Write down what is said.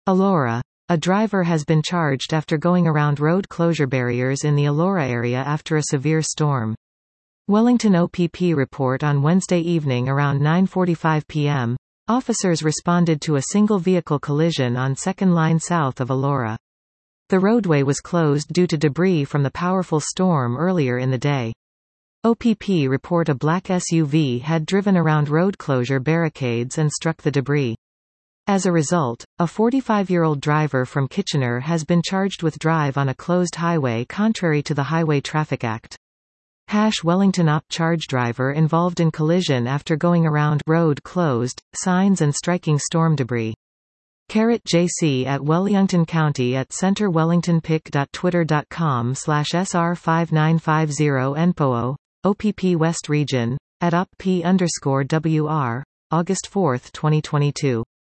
Elora. A driver has been charged after going around road closure barriers in the Elora area after a severe storm. Wellington OPP report on Wednesday evening around 9:45 p.m. Officers responded to a single vehicle collision on Second Line south of Elora. The roadway was closed due to debris from the powerful storm earlier in the day. OPP report a black SUV had driven around road closure barricades and struck the debris. As a result, a 45-year-old driver from Kitchener has been charged with drive on a closed highway contrary to the Highway Traffic Act. Wellington OP charge driver involved in collision after going around road closed signs and striking storm debris. JC at Wellington County at centerwellingtonpic.twitter.com/SR5950 OPP West Region at OPP_WR August 4, 2022.